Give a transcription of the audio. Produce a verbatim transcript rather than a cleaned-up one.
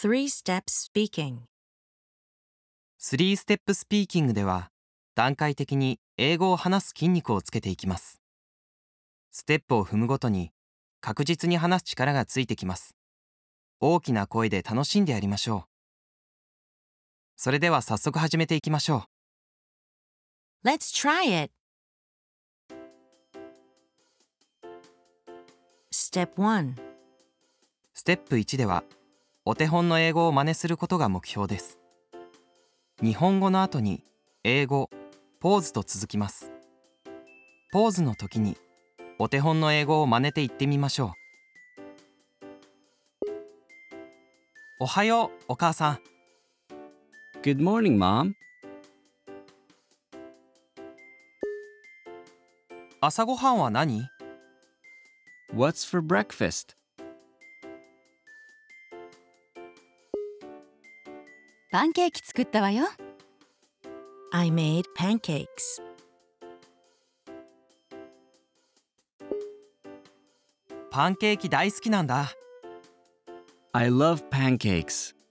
Three Step Speaking. スリーステップスピーキングでは、段階的に英語を話す筋肉をつけていきます。ステップを踏むごとに、確実に話す力がついてきます。大きな声で楽しんでやりましょう。それでは早速始めていきましょう。 Let's try it. Step one. ステップいちでは、お手本の英語を真似することが目標です。日本語の後に、英語、ポーズと続きます。ポーズの時に、お手本の英語を真似て言ってみましょう。おはよう、お母さん。 Good morning, Mom. 朝ごはんは何？ What's for breakfast? パンケーキ作ったわよ。 I made pancakes. パンケーキ大好きなんだ。 I love pancakes.